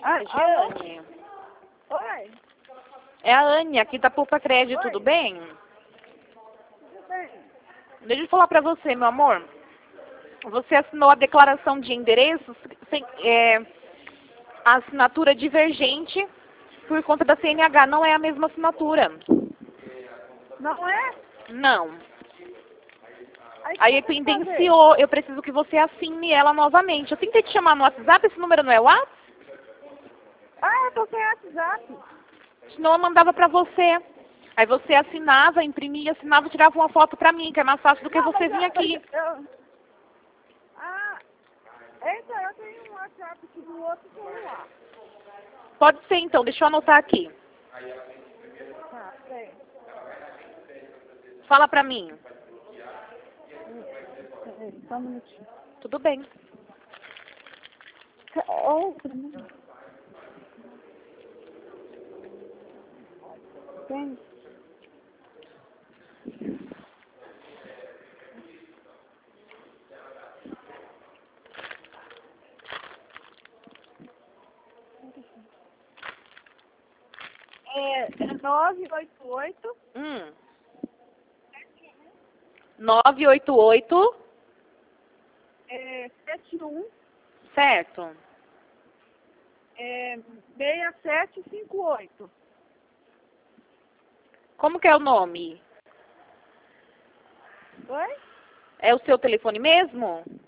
Ah, Jane. Oi, É a Anne, aqui da Poupa Crédito, Oi. tudo bem? tudo bem? Deixa eu falar pra você, meu amor. Você assinou a declaração de endereços sem, a assinatura divergente por conta da CNH. Não é a mesma assinatura. Não é? Não. Aí Aí como pendenciou, eu preciso que você assine ela novamente. Eu tentei te chamar no WhatsApp, esse número não é o WhatsApp? Ah, eu tô sem WhatsApp. Senão eu mandava pra você. Aí você assinava, imprimia, assinava e tirava uma foto pra mim, que é mais fácil do que Não, você mas vir aqui. Ah, então eu tenho um WhatsApp aqui do outro celular. Pode ser então, deixa eu anotar aqui. Tá, tem. Fala pra mim. Peraí, só um minutinho. Tudo bem. Tem. É 988 988, 71 certo? 6758. Como que é o nome? Oi? É o seu telefone mesmo?